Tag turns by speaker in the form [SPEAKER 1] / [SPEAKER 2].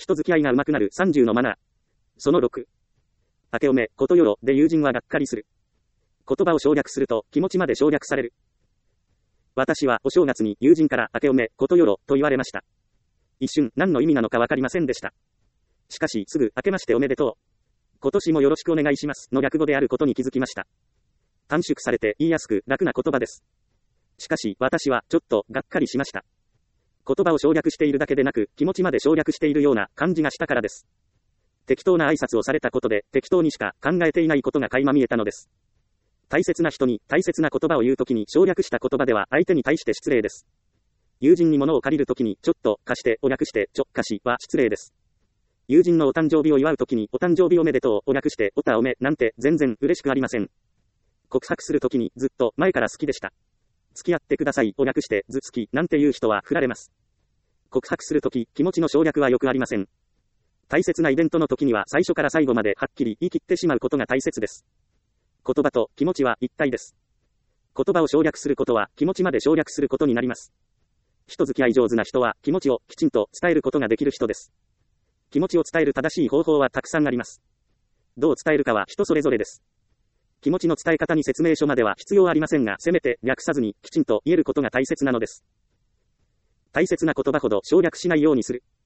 [SPEAKER 1] 人付き合いが上手くなる30のマナー。その6。明けおめ、ことよろで友人はがっかりする。言葉を省略すると気持ちまで省略される。私はお正月に友人から明けおめ、ことよろと言われました。一瞬何の意味なのかわかりませんでした。しかしすぐ明けましておめでとう。今年もよろしくお願いしますの略語であることに気づきました。短縮されて言いやすく楽な言葉です。しかし私はちょっとがっかりしました。言葉を省略しているだけでなく気持ちまで省略しているような感じがしたからです。適当な挨拶をされたことで適当にしか考えていないことが垣間見えたのです。大切な人に大切な言葉を言うときに省略した言葉では相手に対して失礼です。友人に物を借りるときにちょっと貸してを略してちょ貸しは失礼です。友人のお誕生日を祝うときにお誕生日おめでとうを略しておたおめなんて全然嬉しくありません。告白するときにずっと前から好きでした。付き合ってくださいを略してずつきなんていう人は振られます。告白するとき気持ちの省略はよくありません。大切なイベントの時には最初から最後まではっきり言い切ってしまうことが大切です。言葉と気持ちは一体です。言葉を省略することは気持ちまで省略することになります。人付き合い上手な人は気持ちをきちんと伝えることができる人です。気持ちを伝える正しい方法はたくさんあります。どう伝えるかは人それぞれです。気持ちの伝え方に説明書までは必要ありませんが、せめて略さずにきちんと言えることが大切なのです。大切な言葉ほど省略しないようにする。